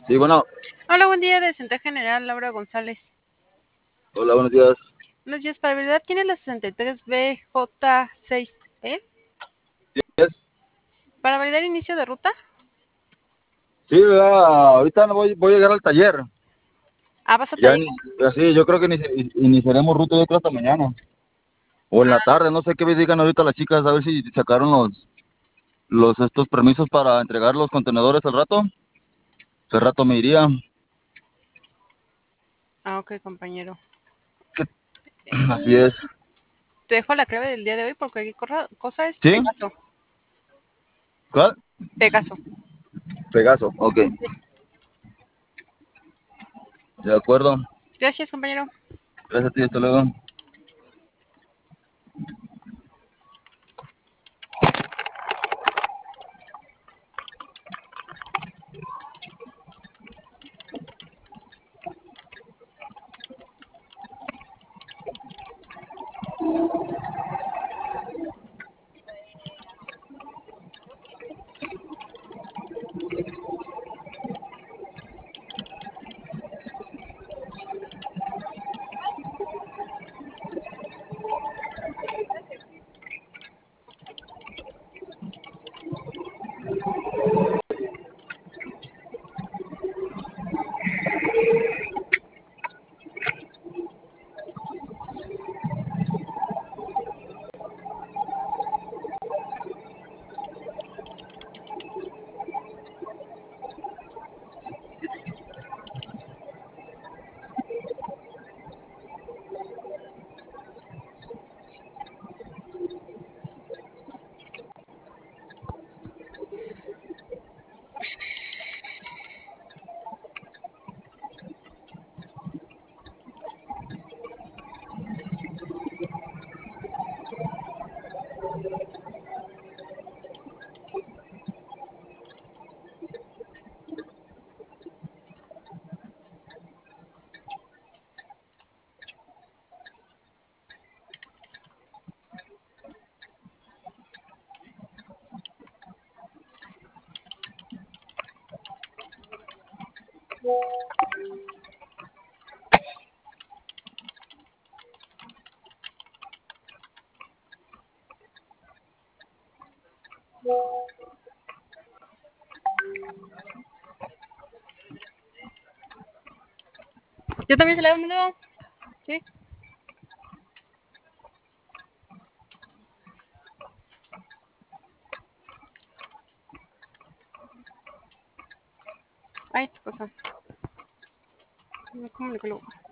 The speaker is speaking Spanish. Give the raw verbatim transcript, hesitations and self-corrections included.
Sí, bueno. Hola, buen día, de Centro General, Laura González. Hola, buenos días. Buenos días, para verdad, ¿tiene la sesenta y tres B J seis E? Yes. ¿Para validar inicio de ruta? Sí, ¿verdad? Ahorita no voy, voy a llegar al taller. Ah, vas a Ya taller. ni, así, yo creo que ni, iniciaremos ruta yo creo hasta mañana. O en la tarde, no sé qué me digan ahorita las chicas, a ver si sacaron los, los estos permisos para entregar los contenedores al rato. Que al rato me iría. Ah, ok, compañero. Así es. Te dejo la clave del día de hoy porque aquí corra- cosa es ¿Sí? Pegaso. ¿Cuál? Pegaso. Pegaso, ok. De acuerdo. Gracias, compañero. Gracias a ti, hasta luego. Yo también se la mando. Sí. Ay, tu cosa. Me comunico luego.